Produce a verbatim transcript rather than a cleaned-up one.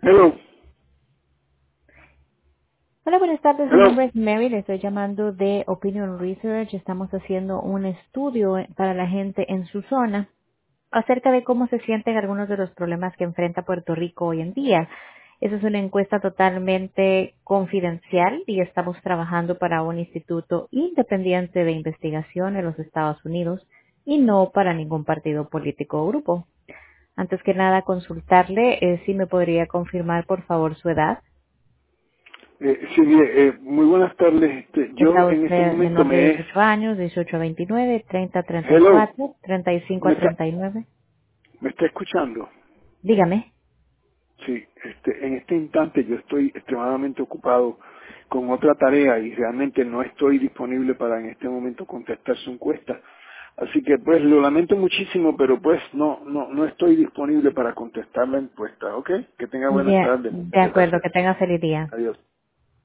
Hello, Hola, buenas tardes. Mi hello. nombre es Mary. Le estoy llamando de Opinion Research. Estamos haciendo un estudio para la gente en su zona acerca de cómo se sienten algunos de los problemas que enfrenta Puerto Rico hoy en día. Esa es una encuesta totalmente confidencial y estamos trabajando para un instituto independiente de investigación en los Estados Unidos y no para ningún partido político o grupo. Antes que nada, consultarle eh, si me podría confirmar, por favor, su edad. Eh, sí, mire, eh, muy buenas tardes. Este, yo Está en este usted momento menor de me es... dieciocho años, dieciocho a veintinueve, treinta a Hello, treinta y cuatro, treinta y cinco ¿me a está, treinta y nueve. me está escuchando? Dígame. Sí, este, en este instante yo estoy extremadamente ocupado con otra tarea y realmente no estoy disponible para en este momento contestar su encuesta. Así que pues lo lamento muchísimo, pero pues no, no, no estoy disponible para contestar la encuesta, ¿ok? Que tenga buenas De, tardes. de Muchas acuerdo, gracias. que tenga feliz día. Adiós.